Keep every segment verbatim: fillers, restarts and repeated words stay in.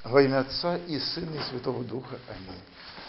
Во имя Отца и Сына и Святого Духа. Аминь.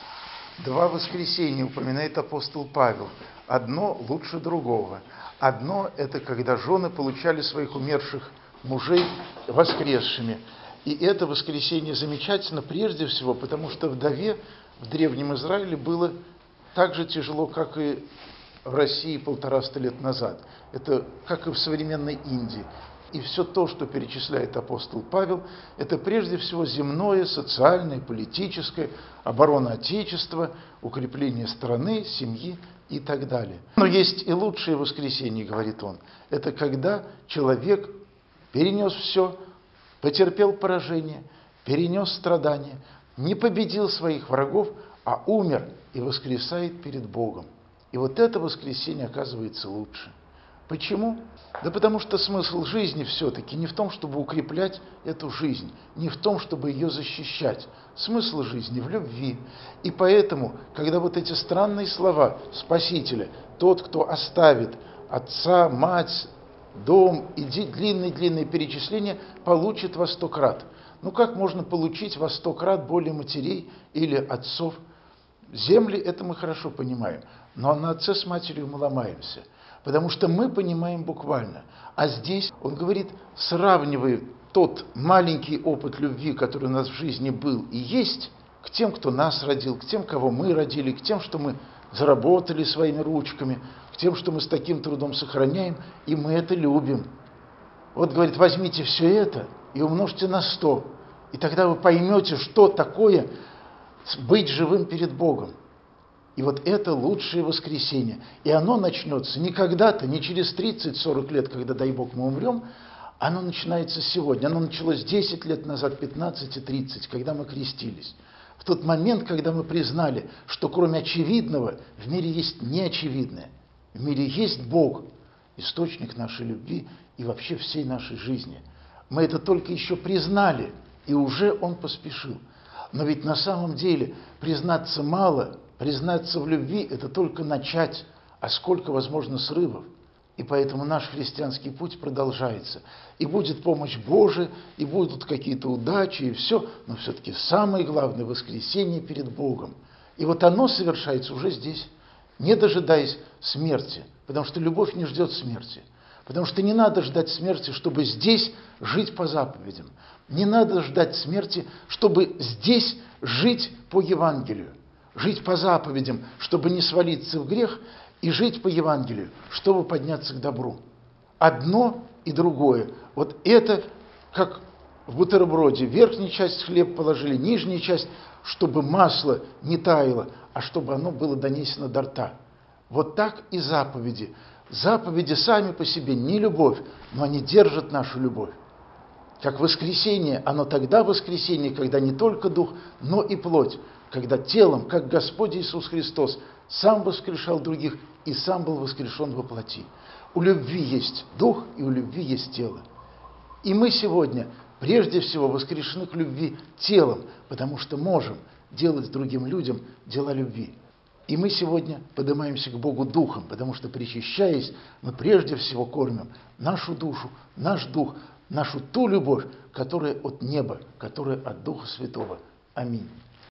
Два воскресения упоминает апостол Павел. Одно лучше другого. Одно – это когда жены получали своих умерших мужей воскресшими. И это воскресение замечательно прежде всего, потому что вдове в Древнем Израиле было так же тяжело, как и в России полтораста лет назад. Это как и в современной Индии. И все то, что перечисляет апостол Павел, это прежде всего земное, социальное, политическое, оборона Отечества, укрепление страны, семьи и так далее. Но есть и лучшее воскресенье, говорит он. Это когда человек перенес все, потерпел поражение, перенес страдания, не победил своих врагов, а умер и воскресает перед Богом. И вот это воскресенье оказывается лучше. Почему? Да потому что смысл жизни все-таки не в том, чтобы укреплять эту жизнь, не в том, чтобы ее защищать. Смысл жизни в любви. И поэтому, когда вот эти странные слова Спасителя, тот, кто оставит отца, мать, дом, и длинные-длинные перечисления, получит во сто крат. Ну как можно получить во сто крат более матерей или отцов? Земли, это мы хорошо понимаем, но на отце с матерью мы ломаемся. Потому что мы понимаем буквально. А здесь он говорит, сравнивая тот маленький опыт любви, который у нас в жизни был и есть, к тем, кто нас родил, к тем, кого мы родили, к тем, что мы заработали своими ручками, к тем, что мы с таким трудом сохраняем, и мы это любим. Вот, говорит, возьмите все это и умножьте на сто, и тогда вы поймете, что такое быть живым перед Богом. И вот это лучшее воскресенье. И оно начнется не когда-то, не через тридцать-сорок лет, когда, дай Бог, мы умрем. Оно начинается сегодня. Оно началось десять лет назад, пятнадцать и тридцать, когда мы крестились. В тот момент, когда мы признали, что кроме очевидного в мире есть неочевидное. В мире есть Бог, источник нашей любви и вообще всей нашей жизни. Мы это только еще признали, и уже Он поспешил. Но ведь на самом деле признаться мало. Признаться в любви – это только начать, а сколько возможно срывов. И поэтому наш христианский путь продолжается. И будет помощь Божия, и будут какие-то удачи, и все. Но все-таки самое главное – воскресение перед Богом. И вот оно совершается уже здесь, не дожидаясь смерти. Потому что любовь не ждет смерти. Потому что не надо ждать смерти, чтобы здесь жить по заповедям. Не надо ждать смерти, чтобы здесь жить по Евангелию. Жить по заповедям, чтобы не свалиться в грех, и жить по Евангелию, чтобы подняться к добру. Одно и другое. Вот это, как в бутерброде. Верхнюю часть хлеб положили, нижнюю часть, чтобы масло не таяло, а чтобы оно было донесено до рта. Вот так и заповеди. Заповеди сами по себе не любовь, но они держат нашу любовь. Как воскресение, оно тогда воскресение, когда не только дух, но и плоть. Когда телом, как Господь Иисус Христос, сам воскрешал других и сам был воскрешен во плоти. У любви есть дух, и у любви есть тело. И мы сегодня, прежде всего, воскрешены к любви телом, потому что можем делать другим людям дела любви. И мы сегодня поднимаемся к Богу духом, потому что, причащаясь, мы прежде всего кормим нашу душу, наш дух, нашу ту любовь, которая от неба, которая от Духа Святого. Аминь.